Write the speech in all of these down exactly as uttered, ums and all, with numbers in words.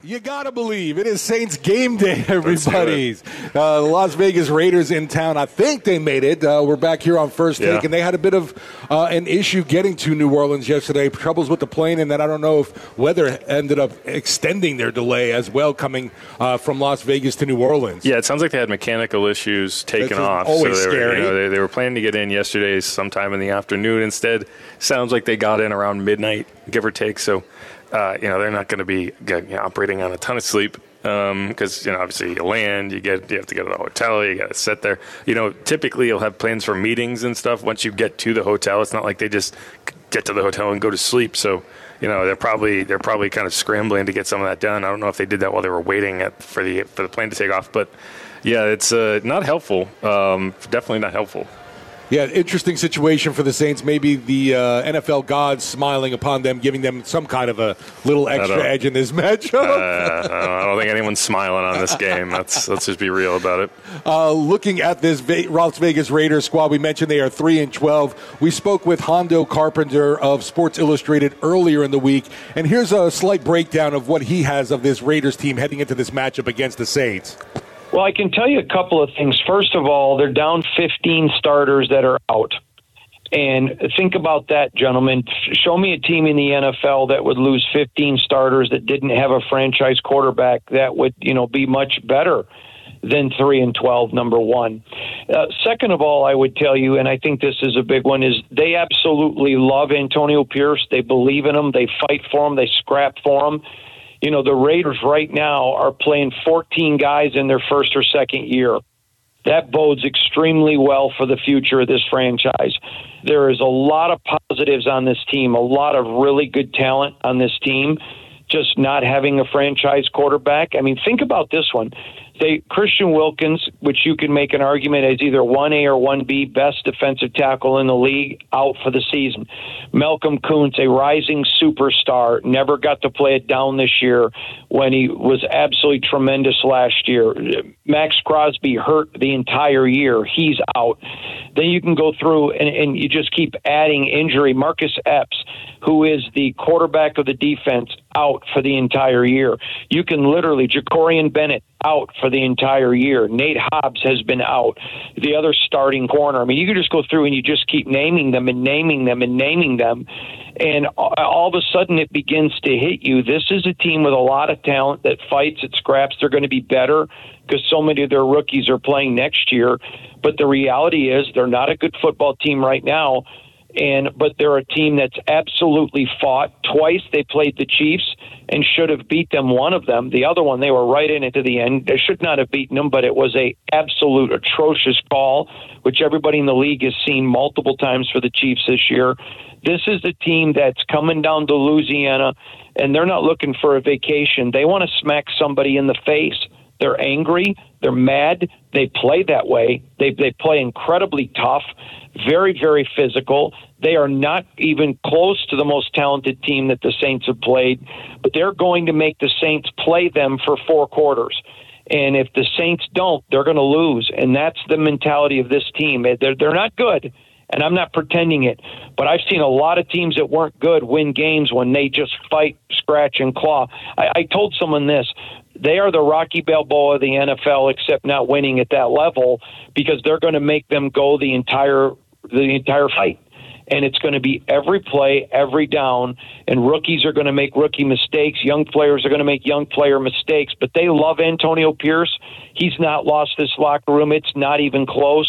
You gotta believe it is Saints game day, everybody. Uh, the Las Vegas Raiders in town. I think they made it. Uh, we're back here on First Take, yeah. and they had a bit of uh, an issue getting to New Orleans yesterday. Troubles with the plane, and then I don't know if weather ended up extending their delay as well, coming uh, from Las Vegas to New Orleans. Yeah, it sounds like they had mechanical issues taken off. Always so they scary. Were, you know, they, they were planning to get in yesterday sometime in the afternoon. Instead, sounds like they got in around midnight, give or take. So. Uh, you know, they're not going to be you know, operating on a ton of sleep because, um, you know, obviously you land, you get, you have to go to the hotel, you got to sit there. You know, typically you'll have plans for meetings and stuff once you get to the hotel. It's not like they just get to the hotel and go to sleep. So, you know, they're probably they're probably kind of scrambling to get some of that done. I don't know if they did that while they were waiting at, for the for the plane to take off, but yeah, it's uh, not helpful. Um, definitely not helpful. Yeah, interesting situation for the Saints. Maybe the uh, N F L gods smiling upon them, giving them some kind of a little extra edge in this matchup. uh, I don't think anyone's smiling on this game. Let's let's just be real about it. Uh, looking at this Ve- Las Vegas Raiders squad, we mentioned they are three and twelve. We spoke with Hondo Carpenter of Sports Illustrated earlier in the week, and here's a slight breakdown of what he has of this Raiders team heading into this matchup against the Saints. Well, I can tell you a couple of things. First of all, they're down fifteen starters that are out. And think about that, gentlemen. Show me a team in the N F L that would lose fifteen starters that didn't have a franchise quarterback that would, you know, be much better than three and twelve, number one. Uh, second of all, I would tell you, and I think this is a big one, is they absolutely love Antonio Pierce. They believe in him. They fight for him. They scrap for him. You know, the Raiders right now are playing fourteen guys in their first or second year. That bodes extremely well for the future of this franchise. There is a lot of positives on this team, a lot of really good talent on this team, just not having a franchise quarterback. I mean, think about this one. They Christian Wilkins, which you can make an argument as either one A or one B, best defensive tackle in the league, out for the season. Malcolm Kuntz, a rising superstar, never got to play it down this year when he was absolutely tremendous last year. Max Crosby hurt the entire year. He's out. Then you can go through and, and you just keep adding injury. Marcus Epps, who is the quarterback of the defense, out for the entire year. You can literally, Jacorian Bennett, out for the entire year. Nate Hobbs has been out. The other starting corner. I mean, you can just go through and you just keep naming them and naming them and naming them. And all of a sudden it begins to hit you. This is a team with a lot of talent that fights, it scraps. They're going to be better because so many of their rookies are playing next year. But the reality is they're not a good football team right now. And but they're a team that's absolutely fought. Twice they played the Chiefs and should have beat them, one of them. The other one, they were right in it to the end. They should not have beaten them, but it was a absolute atrocious call, which everybody in the league has seen multiple times for the Chiefs this year. This is a team that's coming down to Louisiana, and they're not looking for a vacation. They want to smack somebody in the face. They're angry. They're mad. They play that way. They they play incredibly tough, very, very physical. They are not even close to the most talented team that the Saints have played, but they're going to make the Saints play them for four quarters. And if the Saints don't, they're going to lose. And that's the mentality of this team. They're, they're not good, and I'm not pretending it, but I've seen a lot of teams that weren't good win games when they just fight, scratch, and claw. I, I told someone this. They are the Rocky Balboa of the N F L, except not winning at that level, because they're going to make them go the entire the entire fight. And it's going to be every play, every down, and rookies are going to make rookie mistakes. Young players are going to make young player mistakes, but they love Antonio Pierce. He's not lost this locker room. It's not even close.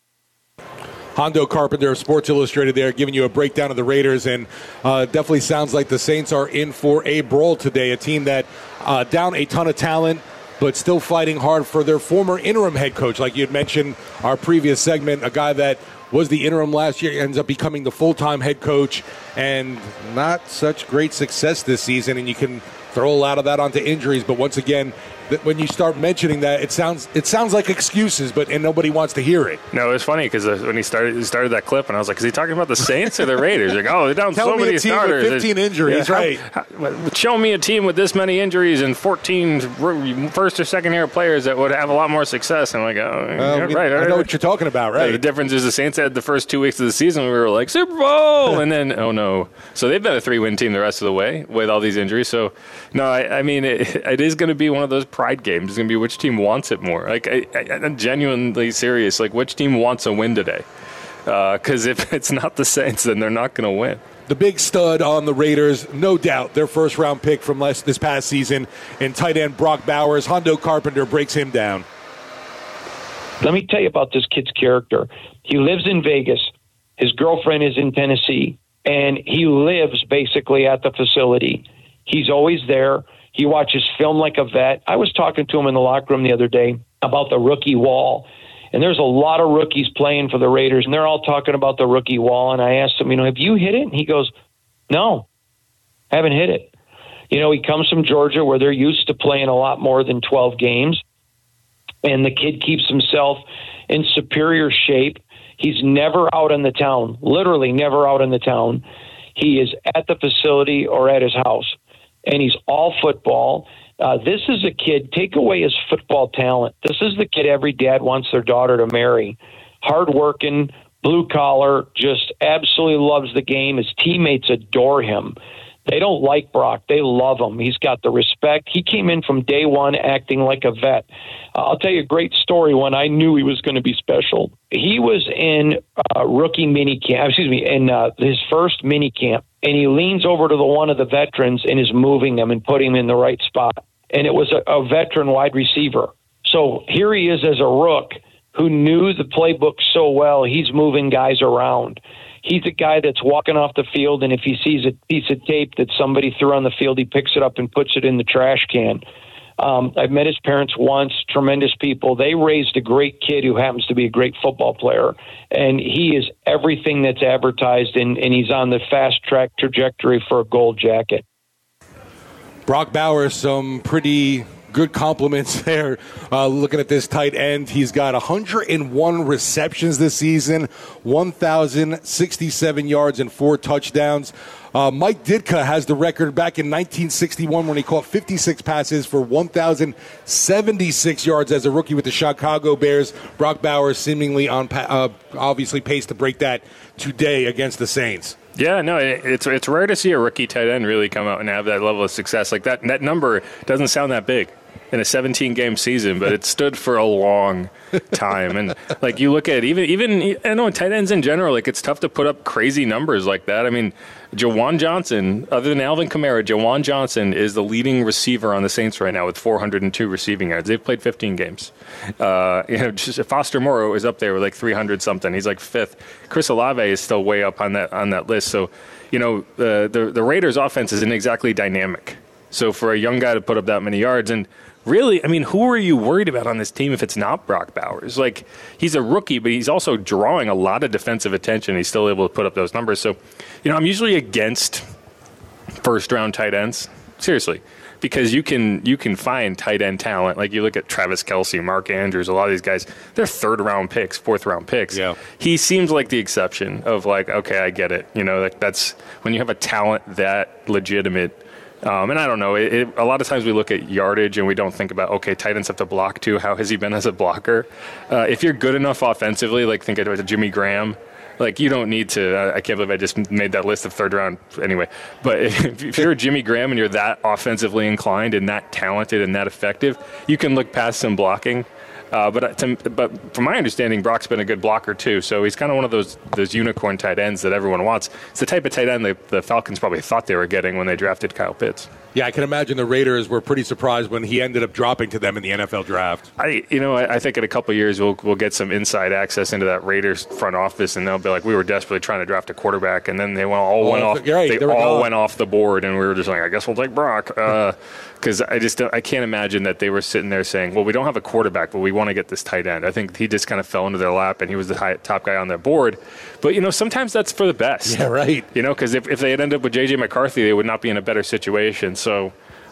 Hondo Carpenter of Sports Illustrated there giving you a breakdown of the Raiders, and uh, definitely sounds like the Saints are in for a brawl today, a team that uh, down a ton of talent but still fighting hard for their former interim head coach. Like you had mentioned our previous segment, a guy that was the interim last year ends up becoming the full-time head coach, and not such great success this season, and you can throw a lot of that onto injuries, but once again, that when you start mentioning that, it sounds it sounds like excuses, but and nobody wants to hear it. No, it was funny because uh, when he started he started that clip, and I was like, "Is he talking about the Saints or the Raiders?" Like, oh, they're down Tell so me many a team starters. with fifteen injuries, yeah, right? How, how, show me a team with this many injuries and fourteen first or second year players that would have a lot more success. And I'm like, oh, uh, yeah, we, right, right. I know what you're talking about, right? Yeah, the difference is the Saints had the first two weeks of the season, we were like Super Bowl, and then oh no. So they've been a three-win team the rest of the way with all these injuries. So no, I, I mean it, it is going to be one of those pride games. It's going to be which team wants it more. Like I, I, I'm genuinely serious. Like which team wants a win today? Because uh, if it's not the Saints, then they're not going to win. The big stud on the Raiders, no doubt, their first-round pick from last, this past season, and tight end Brock Bowers. Hondo Carpenter breaks him down. Let me tell you about this kid's character. He lives in Vegas. His girlfriend is in Tennessee, and he lives basically at the facility. He's always there. He watches film like a vet. I was talking to him in the locker room the other day about the rookie wall. And there's a lot of rookies playing for the Raiders, and they're all talking about the rookie wall. And I asked him, you know, have you hit it? And he goes, no, haven't hit it. You know, he comes from Georgia where they're used to playing a lot more than twelve games. And the kid keeps himself in superior shape. He's never out in the town, literally never out in the town. He is at the facility or at his house, and he's all football. Uh, this is a kid, take away his football talent. This is the kid every dad wants their daughter to marry. Hardworking, blue collar, just absolutely loves the game. His teammates adore him. They don't like Brock. They love him. He's got the respect. He came in from day one acting like a vet. Uh, I'll tell you a great story when I knew he was going to be special. He was in uh, rookie mini camp, excuse me, in uh, his first mini camp, and he leans over to the one of the veterans and is moving them and putting him in the right spot. And it was a, a veteran wide receiver. So here he is as a rook who knew the playbook so well, he's moving guys around. He's a guy that's walking off the field, and if he sees a piece of tape that somebody threw on the field, he picks it up and puts it in the trash can. Um, I've met his parents once, tremendous people. They raised a great kid who happens to be a great football player, and he is everything that's advertised, and, and he's on the fast-track trajectory for a gold jacket. Brock Bowers, some pretty good compliments there. Uh, looking at this tight end, he's got one hundred one receptions this season, one thousand sixty-seven yards and four touchdowns. Uh, Mike Ditka has the record back in nineteen sixty-one when he caught fifty-six passes for one thousand seventy-six yards as a rookie with the Chicago Bears. Brock Bowers seemingly on uh, obviously pace to break that today against the Saints. Yeah, no, it's it's rare to see a rookie tight end really come out and have that level of success. Like that, that number doesn't sound that big in a seventeen-game season, but it stood for a long time. And like you look at even even I know tight ends in general, like it's tough to put up crazy numbers like that. I mean, Jawan Johnson, other than Alvin Kamara, Jawan Johnson is the leading receiver on the Saints right now with four hundred two receiving yards. They've played fifteen games. Uh, you know, just Foster Moreau is up there with like three hundred something. He's like fifth. Chris Olave is still way up on that on that list. So, you know, uh, the the Raiders' offense isn't exactly dynamic. So for a young guy to put up that many yards, and really, I mean, who are you worried about on this team if it's not Brock Bowers? Like, he's a rookie, but he's also drawing a lot of defensive attention. He's still able to put up those numbers. So, you know, I'm usually against first-round tight ends. Seriously. Because you can you can find tight end talent. Like, you look at Travis Kelce, Mark Andrews, a lot of these guys, they're third-round picks, fourth-round picks. Yeah. He seems like the exception of, like, okay, I get it. You know, like that's when you have a talent that legitimate. Um, and I don't know, it, it, a lot of times we look at yardage and we don't think about, okay, tight ends have to block too. How has he been as a blocker? Uh, if you're good enough offensively, like think about Jimmy Graham, like you don't need to, I, I can't believe I just made that list of third round anyway. But if, if you're Jimmy Graham and you're that offensively inclined and that talented and that effective, you can look past some blocking. Uh, but to, but from my understanding, Brock's been a good blocker too. So he's kind of one of those those unicorn tight ends that everyone wants. It's the type of tight end that the Falcons probably thought they were getting when they drafted Kyle Pitts. Yeah, I can imagine the Raiders were pretty surprised when he ended up dropping to them in the N F L draft. I, you know, I, I think in a couple of years we'll we'll get some inside access into that Raiders front office, and they'll be like, we were desperately trying to draft a quarterback, and then they went, all oh, went off. Right, they, they all gone. went off the board, and we were just like, I guess we'll take Brock. Because uh, I just don't, I can't imagine that they were sitting there saying, well, we don't have a quarterback, but we want to get this tight end. I think he just kind of fell into their lap, and he was the high, top guy on their board. But, you know, sometimes that's for the best. Yeah, right. You know, because if, if they had ended up with J J McCarthy, they would not be in a better situation. So,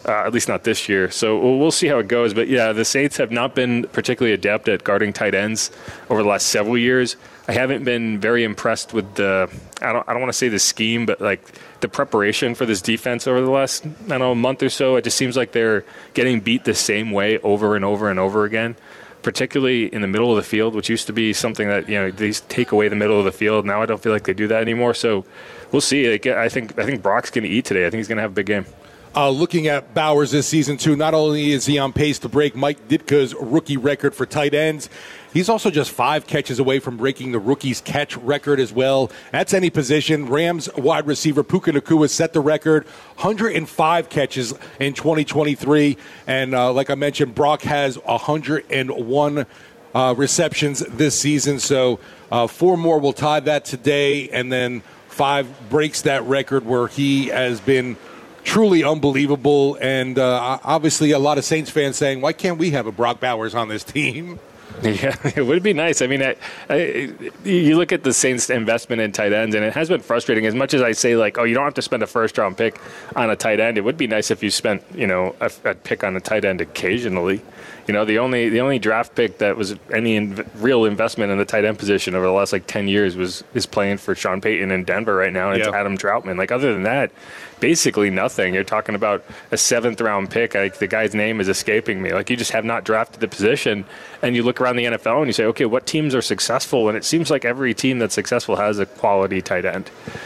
uh, at least not this year. So we'll, we'll see how it goes. But, yeah, the Saints have not been particularly adept at guarding tight ends over the last several years. I haven't been very impressed with the I don't I don't want to say the scheme, but like the preparation for this defense over the last I don't know month or so. It just seems like they're getting beat the same way over and over and over again, particularly in the middle of the field, which used to be something that, you know, they take away the middle of the field. Now I don't feel like they do that anymore. So we'll see. Like, I think I think Brock's going to eat today. I think he's going to have a big game. Uh, looking at Bowers this season, too, not only is he on pace to break Mike Ditka's rookie record for tight ends, he's also just five catches away from breaking the rookie's catch record as well. That's any position. Rams wide receiver Puka Nacua set the record, one hundred five catches in twenty twenty-three. And uh, like I mentioned, Brock has one hundred one uh, receptions this season. So uh, four more will tie that today, and then five breaks that record where he has been truly unbelievable. And uh, obviously a lot of Saints fans saying, why can't we have a Brock Bowers on this team? Yeah, it would be nice. I mean, I, I, you look at the Saints' investment in tight ends, and it has been frustrating. As much as I say, like, oh, you don't have to spend a first-round pick on a tight end, it would be nice if you spent, you know, a, a pick on a tight end occasionally. You know, the only the only draft pick that was any in, real investment in the tight end position over the last, like, ten years was is playing for Sean Payton in Denver right now, and yeah. It's Adam Troutman. Like, other than that, basically nothing. You're talking about a seventh-round pick. Like, the guy's name is escaping me. Like, you just have not drafted the position, and you look around the N F L and you say, okay, what teams are successful? And it seems like every team that's successful has a quality tight end.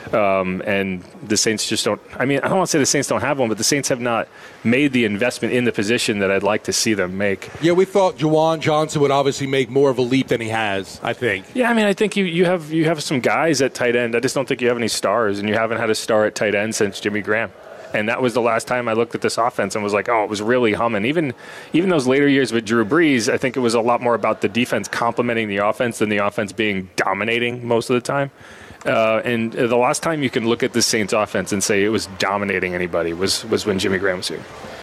Um, and the Saints just don't – I mean, I don't want to say the Saints don't have one, but the Saints have not made the investment in the position that I'd like to see them make. Yeah, we thought Juwan Johnson would obviously make more of a leap than he has, I think. Yeah, I mean, I think you, you have you have some guys at tight end. I just don't think you have any stars, and you haven't had a star at tight end since Jimmy Graham. And that was the last time I looked at this offense and was like, oh, it was really humming. Even even those later years with Drew Brees, I think it was a lot more about the defense complementing the offense than the offense being dominating most of the time. Uh, and the last time you can look at the Saints offense and say it was dominating anybody was, was when Jimmy Graham was here.